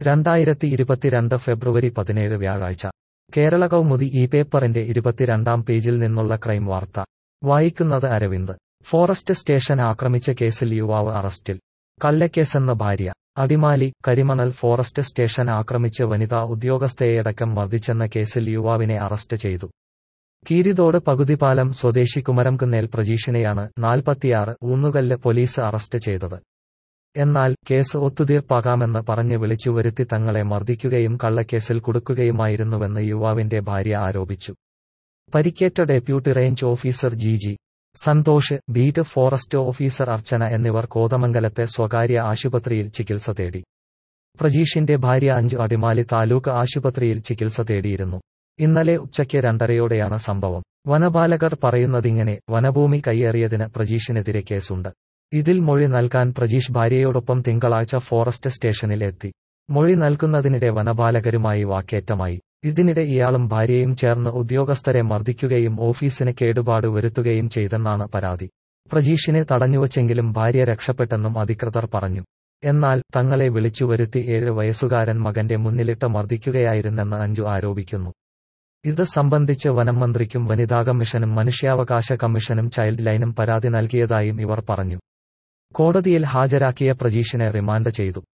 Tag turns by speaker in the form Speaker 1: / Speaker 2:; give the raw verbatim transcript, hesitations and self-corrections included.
Speaker 1: രണ്ടായിരത്തി ഇരുപത്തിരണ്ട് ഫെബ്രുവരി പതിനേഴ് വ്യാഴാഴ്ച കേരള കൗമുദി ഈ പേപ്പറിന്റെ ഇരുപത്തിരണ്ടാം പേജിൽ നിന്നുള്ള ക്രൈം വാർത്ത വായിക്കുന്നത് അരവിന്ദ്. ഫോറസ്റ്റ് സ്റ്റേഷൻ ആക്രമിച്ച കേസിൽ യുവാവ് അറസ്റ്റിൽ. കള്ളക്കേസെന്ന് ഭാര്യ. അടിമാലി. കരിമണൽ ഫോറസ്റ്റ് സ്റ്റേഷൻ ആക്രമിച്ച് വനിതാ ഉദ്യോഗസ്ഥയെയടക്കം മർദ്ദിച്ചെന്ന കേസിൽ യുവാവിനെ അറസ്റ്റ് ചെയ്തു. കീരിതോട് പകുതിപാലം സ്വദേശി കുമരംകുന്നേൽ പ്രജീഷിനെയാണ് നാൽപ്പത്തിയാറ് ഊന്നുകല്ല് പോലീസ് അറസ്റ്റ് ചെയ്തത്. എന്നാൽ കേസ് ഒത്തുതീർപ്പാകാമെന്ന് പറഞ്ഞ് വിളിച്ചുവരുത്തി തങ്ങളെ മർദ്ദിക്കുകയും കള്ളക്കേസിൽ കുടുക്കുകയുമായിരുന്നുവെന്ന് യുവാവിന്റെ ഭാര്യ ആരോപിച്ചു. പരിക്കേറ്റ deputy range officer G G Santhosh, beat forest officer Archana എന്നിവർ കോതമംഗലത്തെ സ്വകാര്യ ആശുപത്രിയിൽ ചികിത്സ തേടി. പ്രജീഷിന്റെ ഭാര്യ അഞ്ചു അടിമാലി താലൂക്ക് ആശുപത്രിയിൽ ചികിത്സ തേടിയിരുന്നു. ഇന്നലെ ഉച്ചയ്ക്ക് രണ്ടരയോടെയാണ് സംഭവം. വനപാലകർ പറയുന്നതിങ്ങനെ: വനഭൂമി കയ്യേറിയതിന് പ്രജീഷിനെതിരെ കേസുണ്ട്. ഇതിൽ മൊഴി നൽകാൻ പ്രജീഷ് ഭാര്യയോടൊപ്പം തിങ്കളാഴ്ച ഫോറസ്റ്റ് സ്റ്റേഷനിൽ എത്തി. മൊഴി നൽകുന്നതിനിടെ വനപാലകരുമായി വാക്കേറ്റമായി. ഇതിനിടെ ഇയാളും ഭാര്യയും ചേർന്ന് ഉദ്യോഗസ്ഥരെ മർദ്ദിക്കുകയും ഓഫീസിന് കേടുപാട് വരുത്തുകയും ചെയ്തെന്നാണ് പരാതി. പ്രജീഷിനെ തടഞ്ഞുവച്ചെങ്കിലും ഭാര്യ രക്ഷപ്പെട്ടെന്നും അധികൃതർ പറഞ്ഞു. എന്നാൽ തങ്ങളെ വിളിച്ചുവരുത്തി ഏഴ് വയസ്സുകാരൻ മകന്റെ മുന്നിലിട്ട് മർദ്ദിക്കുകയായിരുന്നെന്ന് അഞ്ജു ആരോപിക്കുന്നു. ഇത് സംബന്ധിച്ച് വനം മന്ത്രിക്കും വനിതാ കമ്മീഷനും മനുഷ്യാവകാശ കമ്മീഷനും ചൈൽഡ് ലൈനും പരാതി നൽകിയതായും ഇവർ പറഞ്ഞു. കോടതിയിൽ ഹാജരാക്കിയ പ്രജീഷിനെ റിമാൻഡ് ചെയ്തു.